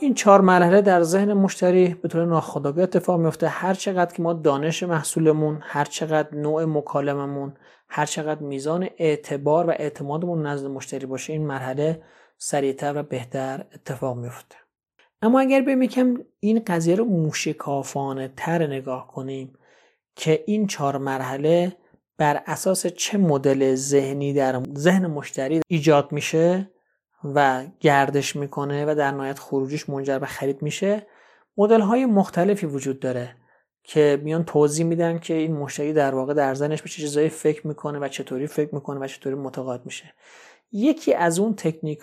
این 4 مرحله در ذهن مشتری به طور ناخودآگاه اتفاق میفته. هر چقدر که ما دانش محصولمون، هر چقدر نوع مکالممون، هر چقدر میزان اعتبار و اعتمادمون نزد مشتری باشه، این مرحله سریعتر و بهتر اتفاق میفته. اما اگر بریم یکم این قضیه رو موشکافانه تر نگاه کنیم که این 4 مرحله بر اساس چه مدل ذهنی در ذهن مشتری ایجاد میشه و گردش میکنه و در نهایت خروجیش منجر به خرید میشه، مدل های مختلفی وجود داره که میان توضیح میدن که این مشتری در واقع در ذهنش به چه چیزایی فکر میکنه و چطوری فکر میکنه و چطوری متقاعد میشه. یکی از اون تکنیک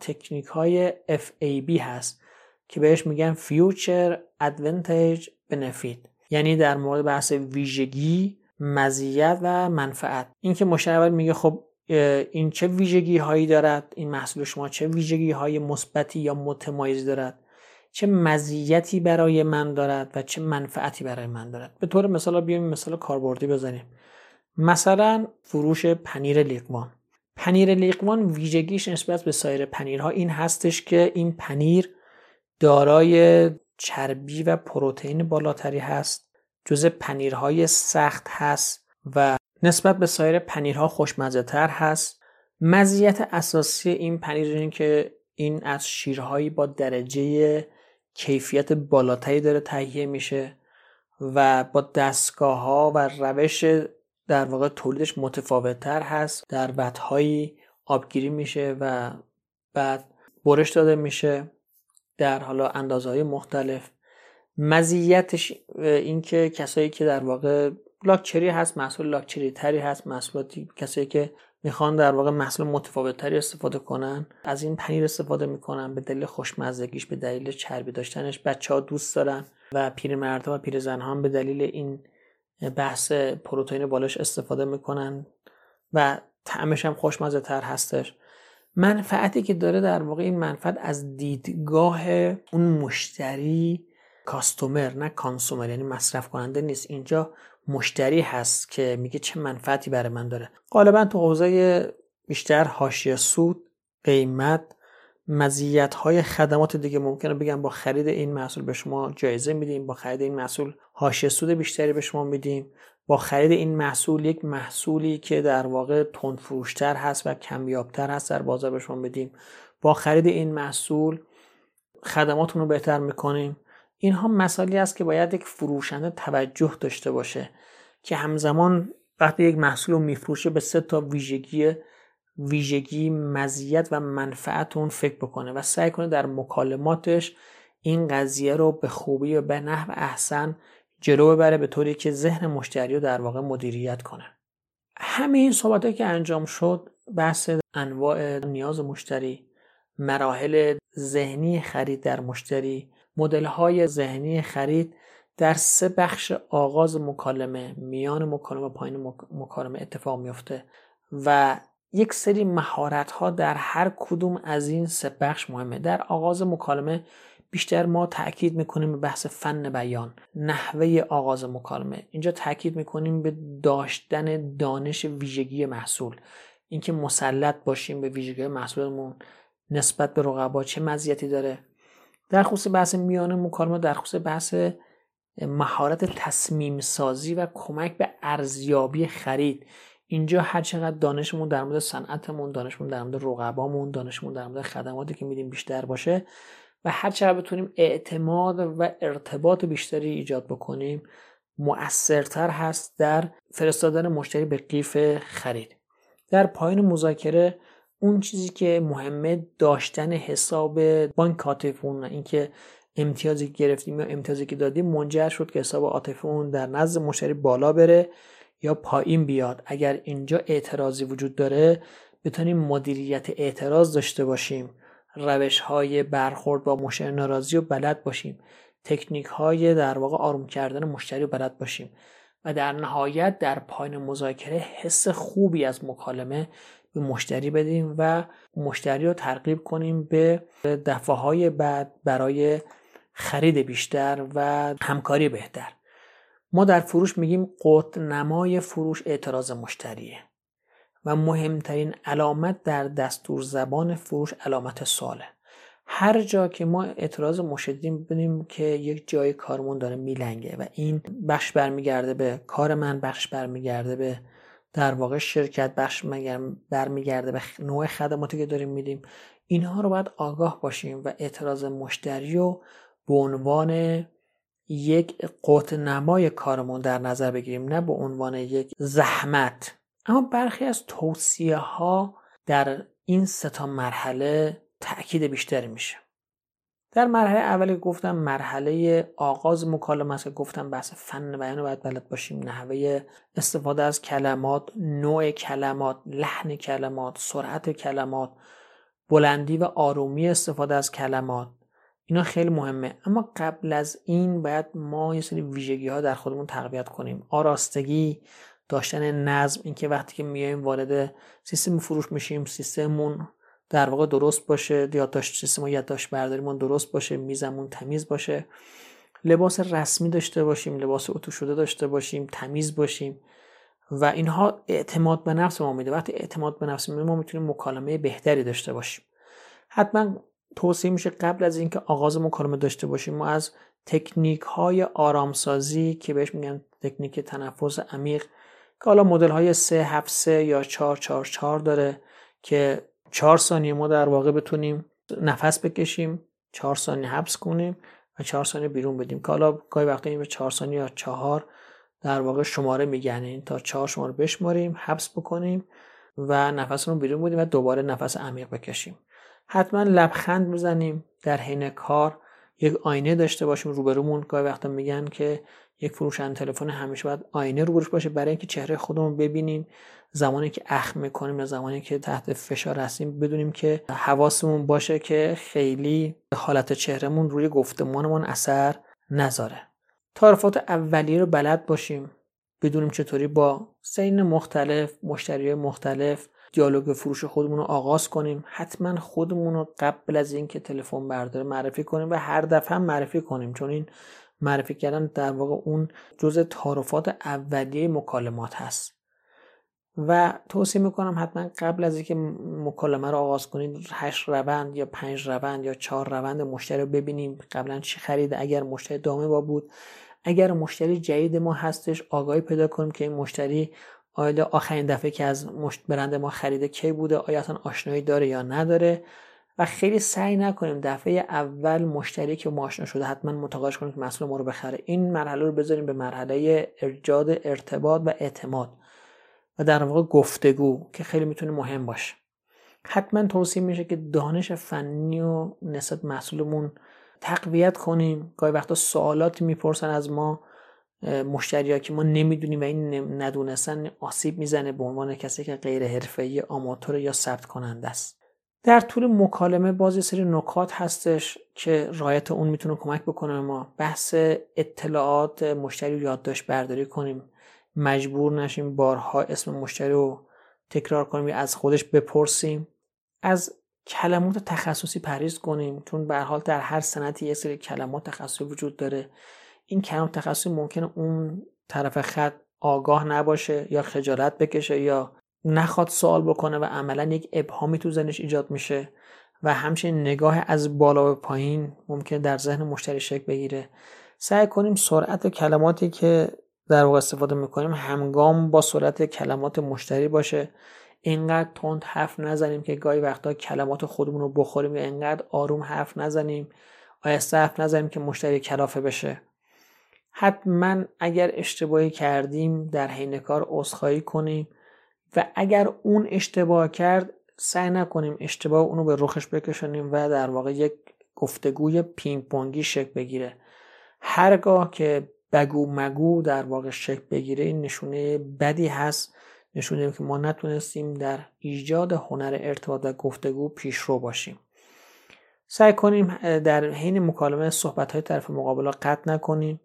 های FAB هست که بهش میگن Future Advantage Benefit، یعنی در مورد بحث ویژگی، مزیت و منفعت. این که مشتری اول میگه خب این چه ویژگی هایی دارد، این محصول شما چه ویژگی های مثبتی یا متمایزی دارد، چه مزیتی برای من دارد و چه منفعتی برای من دارد. به طور مثال بیایم مثال کاربردی بزنیم. مثلا فروش پنیر لیقوان. پنیر لیقوان ویژگیش نسبت به سایر پنیرها این هستش که این پنیر دارای چربی و پروتئین بالاتری هست، جزء پنیرهای سخت هست و نسبت به سایر پنیرها خوشمزه تر هست. مزیت اساسی این پنیر این که این از شیرهایی با درجه کیفیت بالاتری داره تهیه میشه و با دستگاه‌ها و روش در واقع تولیدش متفاوت تر هست. در وت‌هایی آبگیری میشه و بعد برش داده میشه در حالا اندازه‌های مختلف. مزیتش این که کسایی که در واقع لاکچری هست، محصول لاکچری تری هست، محصولاتی کسایی که میخوان در واقع محصول متفاوت تری استفاده کنن از این پنیر استفاده میکنن به دلیل خوشمزگیش، به دلیل چربی داشتنش. بچه‌ها دوست دارن و پیرمردها و پیرزن‌ها هم به دلیل این بحث پروتئین بالاش استفاده میکنن و طعمش هم خوشمزه تر هستش. منفعتی که داره در واقع این منفعت از دیدگاه اون مشتری، کاستومر نه کانسومر، یعنی مصرف کننده نیست، اینجا مشتری هست که میگه چه منفعتی برای من داره. غالبا تو حوزه بیشتر حاشیه سود، قیمت، مزیت‌های خدمات دیگه ممکنه بگم با خرید این محصول به شما جایزه میدیم، با خرید این محصول حاشیه سود بیشتری به شما میدیم، با خرید این محصول یک محصولی که در واقع تندفروشتر هست و کمیابتر هست در بازار به شما میدیم، با خرید این محصول خدماتون رو بهتر میکنیم. اینها مسائلی است که باید یک فروشنده توجه داشته باشه که همزمان وقتی یک محصول رو میفروشه به 3 تا ویژگی، مزیت و منفعت اون فکر بکنه و سعی کنه در مکالماتش این قضیه رو به خوبی و به نحو احسن جلو ببره به طوری که ذهن مشتری رو در واقع مدیریت کنه. همه این صحبتایی که انجام شد، بحث انواع نیاز مشتری، مراحل ذهنی خرید در مشتری، مدل‌های ذهنی خرید در 3 بخش آغاز مکالمه، میان مکالمه و پایین مکالمه اتفاق میفته و یک سری مهارت‌ها در هر کدوم از این 3 بخش مهمه. در آغاز مکالمه بیشتر ما تأکید میکنیم به بحث فن بیان، نحوه آغاز مکالمه. اینجا تأکید میکنیم به داشتن دانش ویژگی محصول، اینکه مسلط باشیم به ویژگی محصولمون نسبت به رقبا چه مزیتی داره. در خصوص بحث میان مکالمه، در خصوص بحث مهارت تصمیم سازی و کمک به ارزیابی خرید، اینجا هر چقدر دانشمون در مورد صنعتمون، دانشمون در مورد رقبامون، دانشمون در مورد خدماتی که میدیم بیشتر باشه و هر چقدر بتونیم اعتماد و ارتباط بیشتری ایجاد بکنیم، مؤثرتر هست در فرستادن مشتری به قیف خرید. در پایین مذاکره اون چیزی که مهمه داشتن حساب بانک عاطفیمون، اینکه امتیازی که گرفتیم یا امتیازی که دادیم منجر شد که حساب عاطفیمون در نزد مشتری بالا بره یا پایین بیاد. اگر اینجا اعتراضی وجود داره بتونیم مدیریت اعتراض داشته باشیم، روش‌های برخورد با مشتری ناراضی رو بلد باشیم، تکنیک‌های در واقع آروم کردن مشتری رو بلد باشیم و در نهایت در پایین مذاکره حس خوبی از مکالمه به مشتری بدیم و مشتری رو ترغیب کنیم به دفعه‌های بعد برای خرید بیشتر و همکاری بهتر. ما در فروش میگیم قطب‌نمای فروش اعتراض مشتریه و مهمترین علامت در دستور زبان فروش علامت سواله. هر جا که ما اعتراض مشدی می‌بینیم که یک جای کارمون داره میلنگه و این بخش برمیگرده به کار من، بخش برمیگرده به در واقع شرکت، بخش برمیگرده به نوع خدماتی که داریم میدیم، اینها رو باید آگاه باشیم و اعتراض مشتری رو به عنوان یک قوت نمای کارمون در نظر بگیریم، نه به عنوان یک زحمت. اما برخی از توصیه ها در این 3 مرحله تأکید بیشتری میشه. در مرحله اولی گفتم مرحله آغاز مکالمه است که گفتم بحث فن بیان رو باید بلد باشیم، نحوه استفاده از کلمات، نوع کلمات، لحن کلمات، سرعت کلمات، بلندی و آرومی استفاده از کلمات، اینا خیلی مهمه. اما قبل از این باید ما یه سری ویژگی ها در خودمون تقویت کنیم. آراستگی، داشتن نظم، اینکه وقتی که میایم وارد سیستم فروش میشیم سیستممون در واقع درست باشه، سیستم یادداشت برداریمون درست باشه، میزمون تمیز باشه، لباس رسمی داشته باشیم، لباس اتو شده داشته باشیم، تمیز باشیم و اینها اعتماد به نفس ما میده. وقتی اعتماد به نفس ما میتونیم مکالمه بهتری داشته باشیم. حتما توصیه میشه قبل از اینکه آغاز مکالمه داشته باشیم ما از تکنیک های آرامسازی که بهش میگن تکنیک تنفس عمیق که حالا مدل های 3-7-3 یا 4-4-4 داره که 4 ثانیه ما در واقع بتونیم نفس بکشیم، 4 ثانیه حبس کنیم و 4 ثانیه بیرون بدیم، که حالا گاهی وقتا این به 4 ثانیه یا 4 در واقع شماره میگن، این تا 4 شماره بشماریم، حبس بکنیم و نفسمون بیرون بدیم و دوباره نفس عمیق بکشیم. حتما لبخند بزنیم در حین کار، یک آینه داشته باشیم روبرومون. گاهی وقتا میگن که یک فروشنده تلفن همیشه باید آینه روبروش باشه برای اینکه چهره خودمون ببینیم، زمانی که اخم میکنیم یا زمانی که تحت فشار هستیم بدونیم که حواسمون باشه که خیلی حالت چهرهمون روی گفتمانمون اثر نذاره. تعارفات اولیه رو بلد باشیم، بدونیم چطوری با سین مختلف، مشتریای مختلف دیالوگ فروش خودمون رو آغاز کنیم. حتما خودمون رو قبل از اینکه تلفن برداره معرفی کنیم و هر دفعه معرفی کنیم، چون این معرفی کردن در واقع اون جزء تعارفات اولیه مکالمات هست. و توصیه میکنم حتما قبل از اینکه مکالمه رو آغاز کنید 8 روند یا 5 روند یا 4 روند مشتری رو ببینیم، قبلا چی خریده، اگر مشتری دائمی با بود، اگر مشتری جدید ما هستش آگاهی پیدا کنیم که این مشتری آیا آخرین دفعه که از برند ما خریده کی بوده، آیا اصلا آشنایی داره یا نداره، و خیلی سعی نکنیم دفعه اول مشتری که ما آشنا شده حتما متقاعدش کنیم که مسئول ما رو بخره. این مرحله رو بذاریم به مرحله ایجاد ارتباط و اعتماد و در واقع گفتگو که خیلی میتونه مهم باشه. حتما توصیه میشه که دانش فنی و نسبت محصولمون تقویت کنیم. گاهی وقتا سوالات میپرسن از ما مشتری‌ها که ما نمیدونیم و این ندونستن آسیب میزنه به عنوان کسی که غیر حرفه‌ای، آماتور یا ثبت کننده است. در طول مکالمه باز یه سری نکات هستش که رعایت اون میتونه کمک بکنه ما بحث اطلاعات مشتری رو یادداشت برداری کنیم، مجبور نشیم بارها اسم مشتری رو تکرار کنیم یا از خودش بپرسیم، از کلمات تخصصی پرهیز کنیم، چون به هر حال در هر صنعتی یه سری کلمات تخصصی وجود داره. این کلمات تخصصی ممکنه اون طرف خط آگاه نباشه یا خجالت بکشه یا نخواد سوال بکنه و عملا یک ابهامی تو ذهنش ایجاد میشه و همچنین نگاه از بالا به پایین ممکنه در ذهن مشتری شکل بگیره. سعی کنیم سرعت کلماتی که در واقع استفاده میکنیم همگام با سرعت کلمات مشتری باشه. اینقدر تند حرف نزنیم که گاهی وقتا کلمات خودمون رو بخوریم یا اینقدر آروم حرف نزنیم، آهسته حرف نزنیم که مشتری کلافه بشه. حتما اگر اشتباهی کردیم در حین کار عذرخواهی کنیم و اگر اون اشتباه کرد سعی نکنیم اشتباه اونو به رخش بکشونیم و در واقع یک گفتگوی پینگ پونگی شکل بگیره. هرگاه که بگو مگو در واقع شکل بگیره این نشونه بدی هست، نشونه که ما نتونستیم در ایجاد هنر ارتباط و گفتگو پیشرو باشیم. سعی کنیم در حین مکالمه صحبت‌های طرف مقابل را قطع نکنیم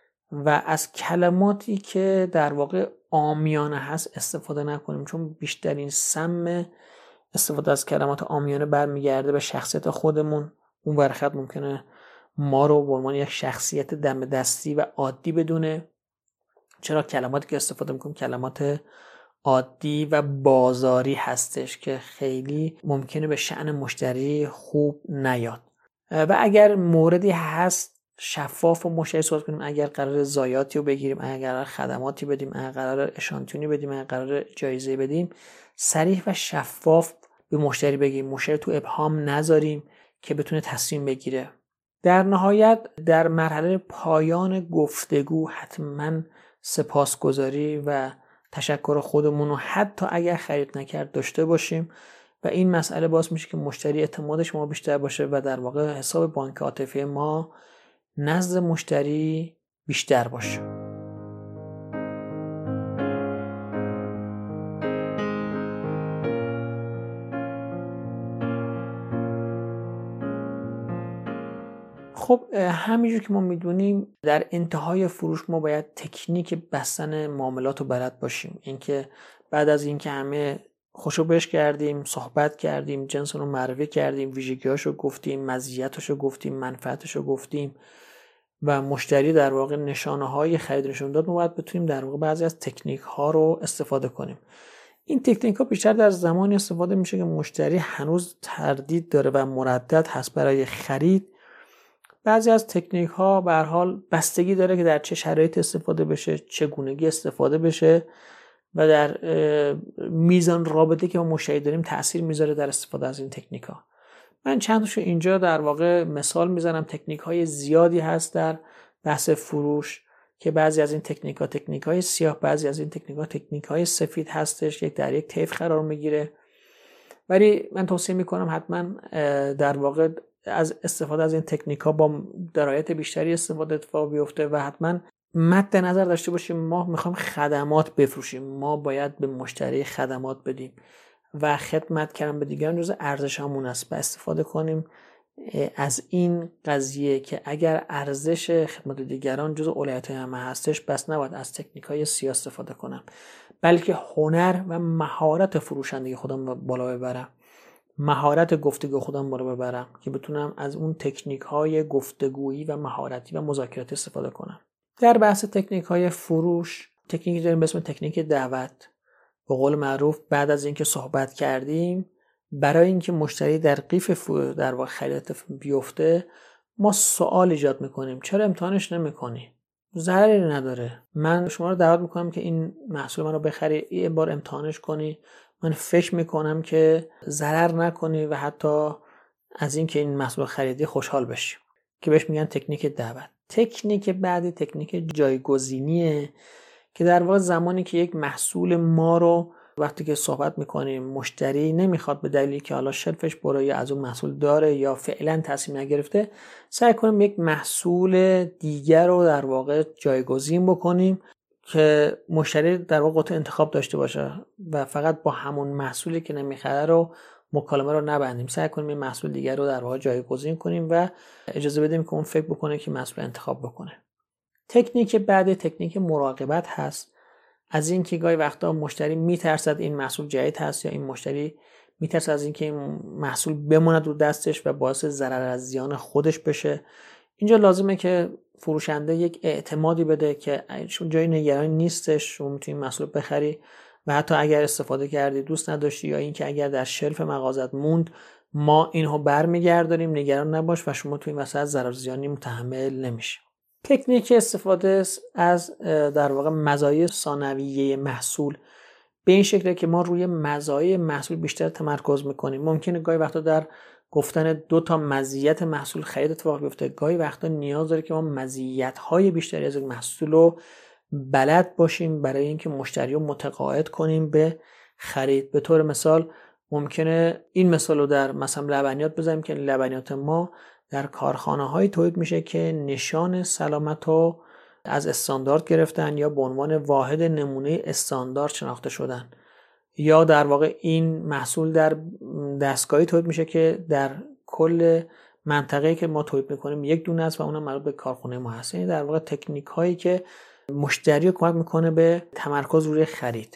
و از کلماتی که در واقع عامیانه هست استفاده نکنیم، چون بیشترین سم استفاده از کلمات عامیانه برمیگرده به شخصیت خودمون. اون برخط ممکنه ما رو به عنوان یک شخصیت دم دستی و عادی بدونه، چرا کلماتی که استفاده میکنیم کلمات عادی و بازاری هستش که خیلی ممکنه به شأن مشتری خوب نیاد. و اگر موردی هست شفاف و مشخص صحبت کنیم. اگر قرار ضایعاتی رو بگیریم، اگر قرار خدماتی بدیم، اگر قرار اشانتیونی بدیم، اگر قرار جایزه بدیم، صریح و شفاف به مشتری بگیم، مشتری تو ابهام نذاریم که بتونه تصمیم بگیره. در نهایت در مرحله پایان گفتگو حتما سپاسگزاری و تشکر خودمون رو حتی اگر خرید نکرد داشته باشیم و این مسئله باعث میشه که مشتری اعتمادش ما بیشتر باشه و در واقع حساب بانک عاطفی ما نزد مشتری بیشتر باشه. خب همینجور که ما میدونیم در انتهای فروش ما باید تکنیک بستن معاملات رو بلد باشیم. اینکه بعد از اینکه همه خوشو بش کردیم، صحبت کردیم، جنس رو معرفی کردیم، ویژگی‌هاشو گفتیم، مزیتاشو گفتیم، منفعتاشو گفتیم و مشتری در واقع نشانه‌های خرید نشون داد، ما باید بتونیم در واقع بعضی از تکنیک‌ها رو استفاده کنیم. این تکنیک‌ها بیشتر در زمانی استفاده میشه که مشتری هنوز تردید داره و مردد هست برای خرید. بعضی از تکنیک‌ها به هر حال بستگی داره که در چه شرایط استفاده بشه، چگونگی استفاده بشه و در میزان رابطه که با مشتری داریم تأثیر میذاره در استفاده از این تکنیک‌ها. من چند تاشو اینجا در واقع مثال میزنم. تکنیک‌های زیادی هست در بحث فروش که بعضی از این تکنیک‌های سیاه، بعضی از این تکنیک‌های سفید هستش، یک در یک طیف قرار میگیره. ولی من توصیه میکنم حتما در واقع از استفاده از این تکنیک‌ها با درایت بیشتری استفاده اتفاق بیفته و حتما مد نظر داشته باشیم ما میخوایم خدمات بفروشیم، ما باید به مشتری خدمات بدیم و خدمت کردن به دیگران جزء ارزشمون است و استفاده کنیم از این قضیه که اگر ارزش خدمت دیگران جزء اولویت همه هستش، بس نباید از تکنیک‌های سیاه استفاده کنم، بلکه هنر و مهارت فروشندگی خودم بالا ببرم، مهارت گفتگو خودم بالا ببرم که بتونم از اون تکنیک‌های گفتگویی و مهارتی و مذاکراتی استفاده کنم. در بحث تکنیک‌های فروش تکنیکی داریم به اسم تکنیک دعوت. به قول معروف بعد از اینکه صحبت کردیم، برای اینکه مشتری در قیف در واقع خرید بیفته، ما سوال ایجاد میکنیم: چرا امتحانش نمیکنی؟ ضرری نداره. من شما رو دعوت میکنم که این محصول من رو بخری، یه بار امتحانش کنی. من فکر میکنم که ضرر نکنی و حتی از اینکه این محصول خریدی خوشحال بشی، که بهش میگن تکنیک دعوت. تکنیک بعدی تکنیک جایگزینیه که در واقع زمانی که یک محصول ما رو وقتی که صحبت میکنیم مشتری نمیخواد به دلیلی که حالا شلفش برای از اون محصول داره یا فعلا تصمیم نگرفته، سعی کنیم یک محصول دیگر رو در واقع جایگزین بکنیم که مشتری در واقع قدرت انتخاب داشته باشه و فقط با همون محصولی که نمیخره رو مکالمه رو نبندیم. سعی کنیم این محصول دیگر رو در واقع جایگزین کنیم و اجازه بدیم که اون فکر بکنه که محصول انتخاب بکنه. تکنیک بعد تکنیک مراقبت هست. از این که گاهی وقتا مشتری میترسد این محصول جدید هست یا این مشتری میترسد از این که این محصول بماند رو دستش و باعث ضرر از زیان خودش بشه. اینجا لازمه که فروشنده یک اعتمادی بده که جای نگرانی نیستش، شما میتونی محصول بخری و حتی اگر استفاده کردی دوست نداشتی یا این که اگر در شلف مغازت موند ما اینو برمیگردونیم، نگران نباش و شما توی مثلا ضرر زیانی متحمل نمیشی. تکنیک استفاده از در واقع مزایای ثانویه محصول به این شکله که ما روی مزایای محصول بیشتر تمرکز میکنیم. ممکنه گاهی وقتا در گفتن 2 تا مزیت محصول خرید اتفاق بیفته، گاهی وقتا نیاز داره که ما مزیت‌های بیشتری از محصول رو بلد باشیم برای اینکه مشتری رو متقاعد کنیم به خرید. به طور مثال ممکنه این مثال رو در مثلا لبنیات بزنیم که لبنیات ما در کارخانه‌های تولید میشه که نشان سلامت رو از استاندارد گرفتن یا به عنوان واحد نمونه استاندارد شناخته شدن، یا در واقع این محصول در دستگاهی تولید میشه که در کل منطقه‌ای که ما تولید میکنیم یک دونه است و اونم مربوط به کارخانه ما هست. یعنی در واقع تکنیک هایی که مشتری رو کمک میکنه به تمرکز روی خرید.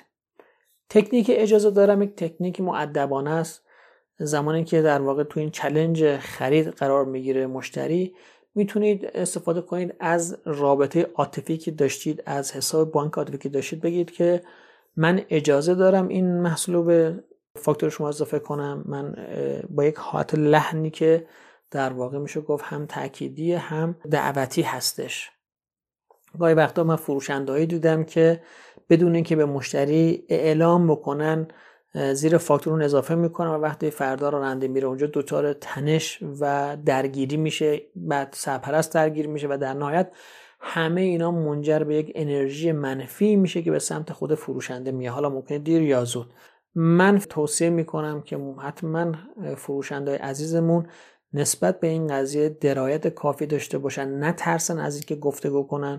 تکنیک اجازه دارم یک تکنیک مؤدبانه است. زمانی که در واقع تو این چالش خرید قرار میگیره مشتری، میتونید استفاده کنید از رابطه عاطفی که داشتید، از حساب بانک عاطفی که داشتید، بگید که من اجازه دارم این محصول رو به فاکتور شما اضافه کنم. من با یک حالت لحنی که در واقع میشه گفت هم تأکیدی هم دعوتی هستش. گاهی وقتا من فروشنده‌ای دیدم که بدون اینکه به مشتری اعلام بکنن زیر فاکتور اضافه میکنن و وقتی فردا راننده میره اونجا دچار تنش و درگیری میشه، بعد سرپرست درگیر میشه و در نهایت همه اینا منجر به یک انرژی منفی میشه که به سمت خود فروشنده میاد، حالا ممکنه دیر یا زود. من توصیه میکنم که حتما فروشنده‌های عزیزمون نسبت به این قضیه درایت کافی داشته باشن، نترسن از اینکه گفتگو کنن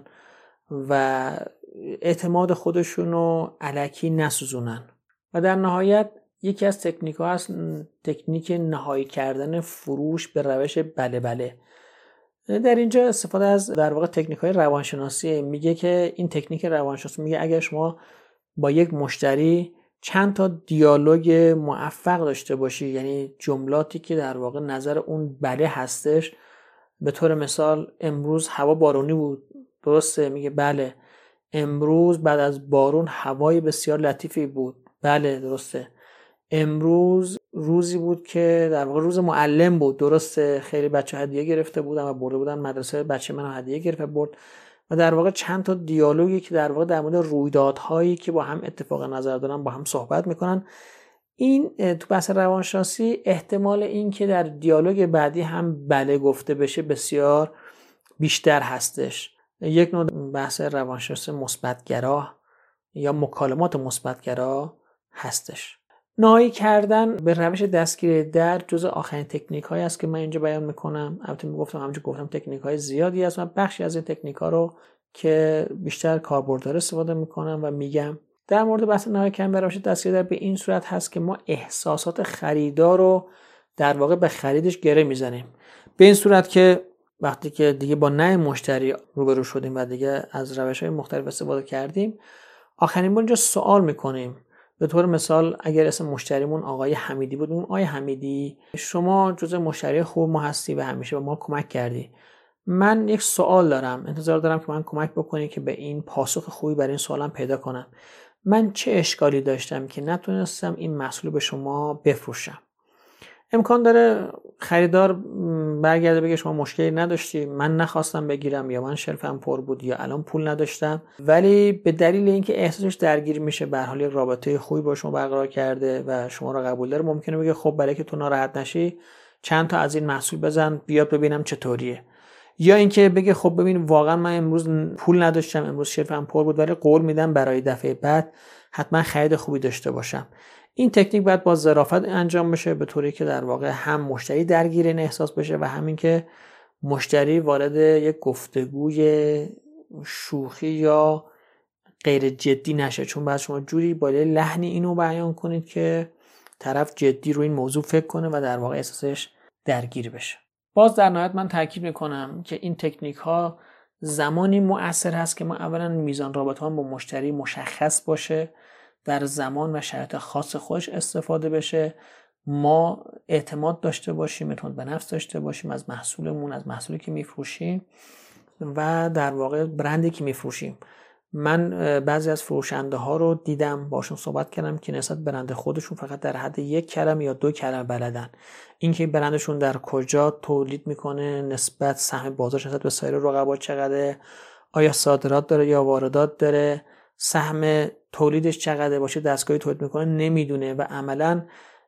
و اعتماد خودشونو الکی نسوزونن. و در نهایت یکی از تکنیک ها هست تکنیک نهایی کردن فروش به روش بله بله. در اینجا استفاده از در واقع تکنیک های روانشناسی میگه که این تکنیک روانشناسی میگه اگر شما با یک مشتری چند تا دیالوگ موفق داشته باشی، یعنی جملاتی که در واقع نظر اون بله هستش، به طور مثال امروز هوا بارونی بود، درسته؟ میگه بله. امروز بعد از بارون هوای بسیار لطیفی بود، بله درسته. امروز روزی بود که در واقع روز معلم بود، درسته؟ خیلی بچه هدیه گرفته بودن و برده بودن مدرسه، بچه منو هدیه گرفت برد. و در واقع چند تا دیالوگی که در واقع در مورد رویدادهایی که با هم اتفاق نظر دارن با هم صحبت میکنن. این تو بحث روانشناسی احتمال این که در دیالوگ بعدی هم بله گفته بشه بسیار بیشتر هستش. یک نوع بحث روانشناسی مثبت‌گرا یا مکالمات مثبت‌گرا هستش. نهایی کردن به روش دستگیری درد جزء آخرین تکنیک هایی است که من اینجا بیان میکنم. البته همونجوری گفتم تکنیک های زیادی هست، من بخشی از این تکنیک ها رو که بیشتر کاربردار استفاده میکنم و میگم. در مورد بحث نهایی کردن به روش دستگیری درد به این صورت هست که ما احساسات خریدار رو در واقع به خریدش گره میزنیم، به این صورت که وقتی که دیگه با نه مشتری روبرو شدیم و دیگه از روش‌های مختلف استفاده کردیم، آخرین بار اینجا سوال میکنیم. به طور مثال اگر اسم مشتریمون آقای حمیدی بود، اون آقای حمیدی شما جزء مشتری خوب ما هستی و همیشه به ما کمک کردی. من یک سوال دارم، انتظار دارم که من کمک بکنی که به این پاسخ خوبی برای این سوالم پیدا کنم. من چه اشکالی داشتم که نتونستم این محصول به شما بفروشم؟ امکان داره خریدار برگرده بگه شما مشکلی نداشتی، من نخواستم بگیرم، یا من شلفم پر بود، یا الان پول نداشتم. ولی به دلیل اینکه احساسش درگیر میشه، به هر حال یک رابطه خوبی با شما برقرار کرده و شما رو قبول داره، ممکنه بگه خب برای که تو ناراحت نشی چند تا از این محصول بزن بیاد ببینم چطوریه. یا اینکه بگه خب ببین واقعا من امروز پول نداشتم، امروز شلفم پر بود، ولی قول میدم برای دفعه بعد حتما خرید خوبی داشته باشم. این تکنیک باید با ظرافت انجام بشه، به طوری که در واقع هم مشتری درگیر این احساس بشه و همین که مشتری وارد یک گفتگوی شوخی یا غیر جدی نشه، چون بعد شما جوری با لحنی اینو بیان کنید که طرف جدی رو این موضوع فکر کنه و در واقع احساسش درگیر بشه. باز در نهایت من تاکید میکنم که این تکنیک ها زمانی مؤثر هست که ما اولا میزان رابطه ها با مشتری مشخص باشه، در زمان و شرایط خاص خودش استفاده بشه، ما اعتماد داشته باشیم، اعتماد به نفس داشته باشیم از محصولمون، از محصولی که میفروشیم و در واقع برندی که میفروشیم. من بعضی از فروشنده ها رو دیدم، باشون صحبت کردم که نسبت برند خودشون فقط در حد 1 کلمه یا 2 کلمه بلدن. اینکه برندشون در کجا تولید میکنه، نسبت سهم بازارش نسبت به سایر رقبا چقدره، آیا صادرات داره یا واردات داره، سهم تولیدش چقدره، باشه دستگاهی تولید میکنه نمیدونه و عملاً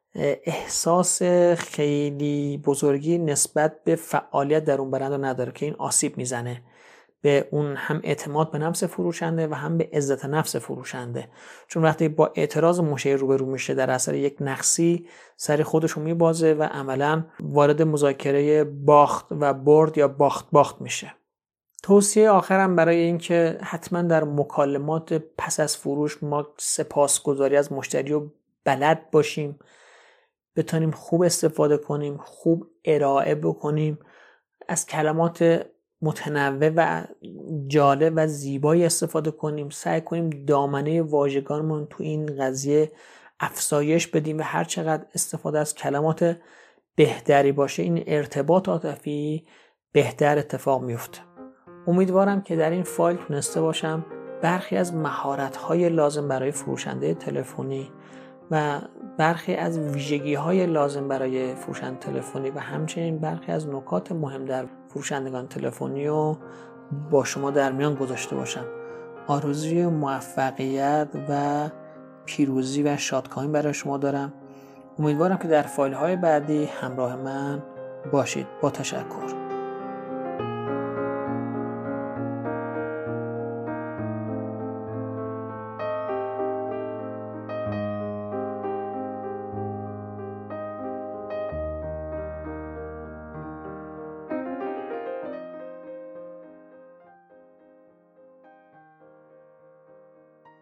احساس خیلی بزرگی نسبت به فعالیت در اون برند نداره که این آسیب میزنه به اون هم اعتماد به نفس فروشنده و هم به عزت نفس فروشنده. چون وقتی با اعتراض مشتری روبرو میشه در اثر یک نقصی، سر خودش رو میبازه و عملاً وارد مذاکره باخت و برد یا باخت میشه. توصیه آخرم برای این که حتما در مکالمات پس از فروش ما سپاسگزاری از مشتری رو بلد باشیم، بتونیم خوب استفاده کنیم، خوب ارائه بکنیم، از کلمات متنوع و جالب و زیبایی استفاده کنیم، سعی کنیم دامنه واژگانمون تو این قضیه افزایش بدیم و هر چقدر استفاده از کلمات بهتری باشه این ارتباط عاطفی بهتر اتفاق میفته. امیدوارم که در این فایل تونسته باشم برخی از مهارت‌های لازم برای فروشنده تلفنی و برخی از ویژگی‌های لازم برای فروشنده تلفنی و همچنین برخی از نکات مهم در فروشندگان تلفنی رو با شما در میان گذاشته باشم. آرزوی موفقیت و پیروزی و شادکامی برای شما دارم. امیدوارم که در فایل‌های بعدی همراه من باشید. با تشکر.